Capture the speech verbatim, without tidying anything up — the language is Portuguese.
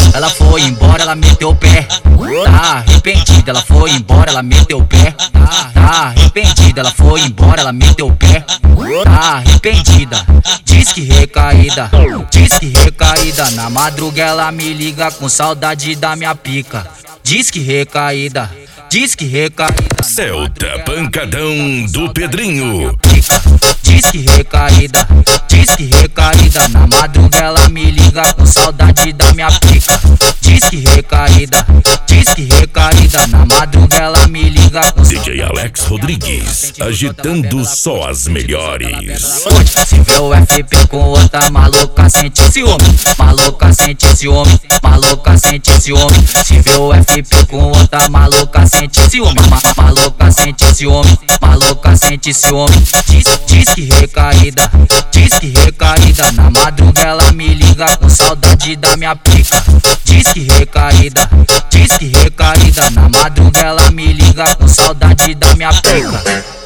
ela foi embora, ela meteu o pé. Tá arrependida, ela foi embora, ela meteu o pé. Tá arrependida, ela foi embora, ela meteu o pé. Tá arrependida, diz que recaída, diz que recaída. Na madruga ela me liga com saudade da minha pica. Diz que recaída, diz que recaída. Celta Pancadão do Pedrinho. Diz que recaída, diz que recaída. Na madruga ela me liga com saudade da minha pica. Diz que recaída, diz que recaída. Na madruga ela me liga com D J Alex Rodrigues, agitando só as melhores. Se vê o F P com outra maluca, sente ciúme. Maluca, sente ciúme. Maluca, sente ciúme. Se vê o F P com outra maluca, sente ciúme. Ma maluca, sente ciúme. Maluca, sente ciúme. Diz, diz que recaída, diz que recaída. Na madruga ela me liga com saudade da minha pica. Diz que recaída, diz que recaída. Na madruga ela me liga com saudade da minha pica.